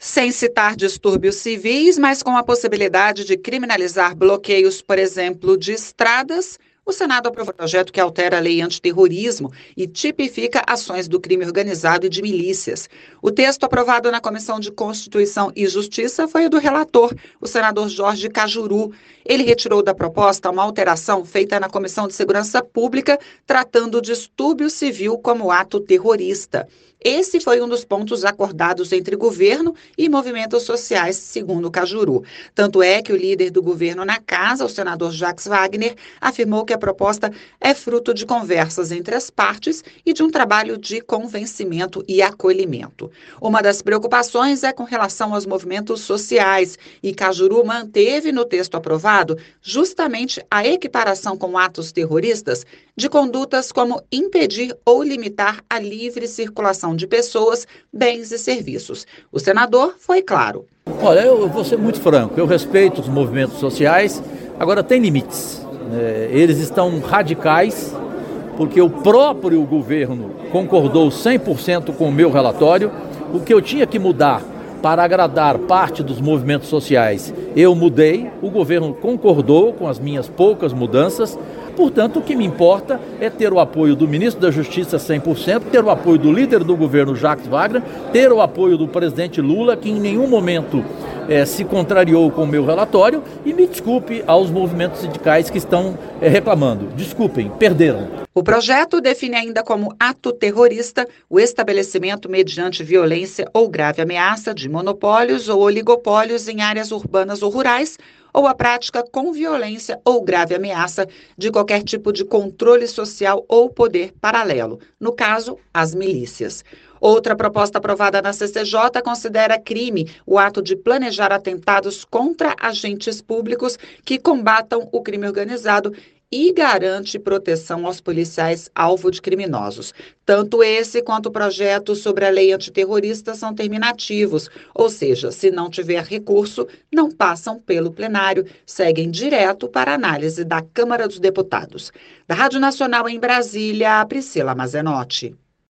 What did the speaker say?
Sem citar distúrbios civis, mas com a possibilidade de criminalizar bloqueios, por exemplo, de estradas, o Senado aprovou um projeto que altera a lei antiterrorismo e tipifica ações do crime organizado e de milícias. O texto aprovado na Comissão de Constituição e Justiça foi o do relator, o senador Jorge Cajuru. Ele retirou da proposta uma alteração feita na Comissão de Segurança Pública, tratando o distúrbio civil como ato terrorista. Esse foi um dos pontos acordados entre governo e movimentos sociais, segundo Cajuru. Tanto é que o líder do governo na casa, o senador Jacques Wagner, afirmou que a proposta é fruto de conversas entre as partes e de um trabalho de convencimento e acolhimento. Uma das preocupações é com relação aos movimentos sociais, e Cajuru manteve no texto aprovado justamente a equiparação com atos terroristas de condutas como impedir ou limitar a livre circulação de pessoas, bens e serviços. O senador foi claro. Olha, eu vou ser muito franco, eu respeito os movimentos sociais, agora tem limites. Eles estão radicais, porque o próprio governo concordou 100% com o meu relatório. O que eu tinha que mudar para agradar parte dos movimentos sociais, eu mudei, o governo concordou com as minhas poucas mudanças. Portanto, o que me importa é ter o apoio do ministro da Justiça 100%, ter o apoio do líder do governo, Jacques Wagner, ter o apoio do presidente Lula, que em nenhum momento se contrariou com o meu relatório, e me desculpe aos movimentos sindicais que estão reclamando. Desculpem, perderam. O projeto define ainda como ato terrorista o estabelecimento mediante violência ou grave ameaça de monopólios ou oligopólios em áreas urbanas ou rurais, ou a prática com violência ou grave ameaça de qualquer tipo de controle social ou poder paralelo, no caso, as milícias. Outra proposta aprovada na CCJ considera crime o ato de planejar atentados contra agentes públicos que combatam o crime organizado e garante proteção aos policiais alvo de criminosos. Tanto esse quanto o projeto sobre a lei antiterrorista são terminativos, ou seja, se não tiver recurso, não passam pelo plenário, seguem direto para análise da Câmara dos Deputados. Da Rádio Nacional em Brasília, Priscila Mazenotti.